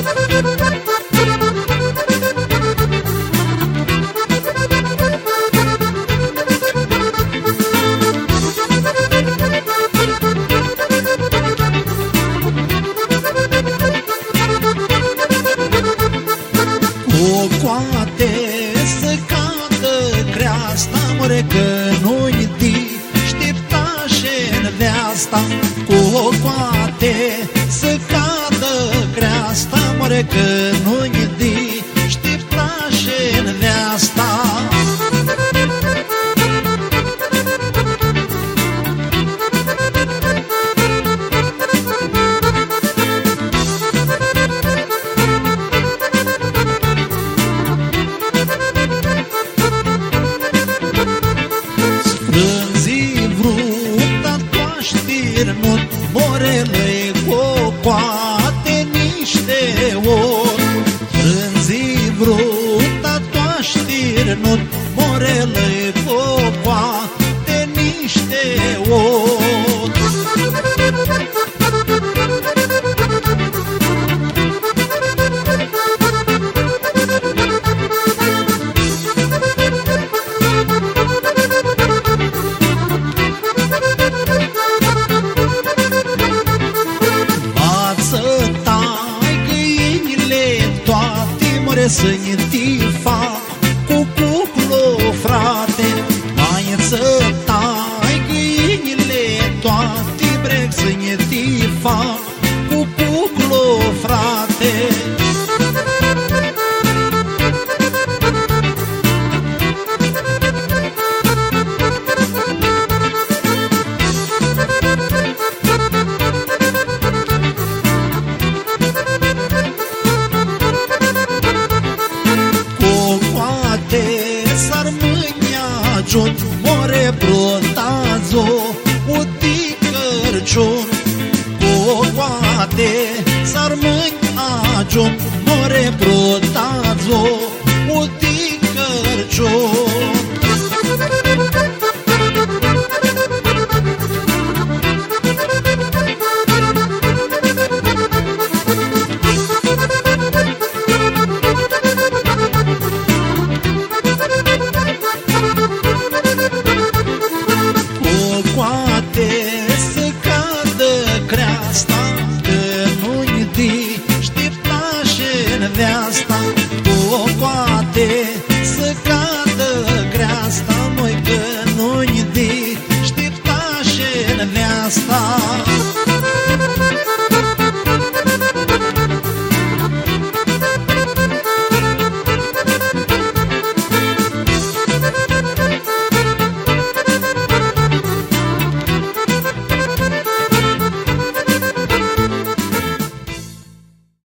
Cu coate să cadă creasta, more că nu-i deșteptașe neveasta. Cu coate să cadă creasta, more că nu-i deșteptașe neveasta. Not morele cocoate niște ori, frânzi vrut tatuaștiri, not morele cocoate niște ori. Să-i ti fac cu cuclo, frate, mai să tai găinile toate, brec, să-i ti fac cu cuclo, frate. More brotazo uti cărciun, cu coate s-ar mâni ajun, more brotazo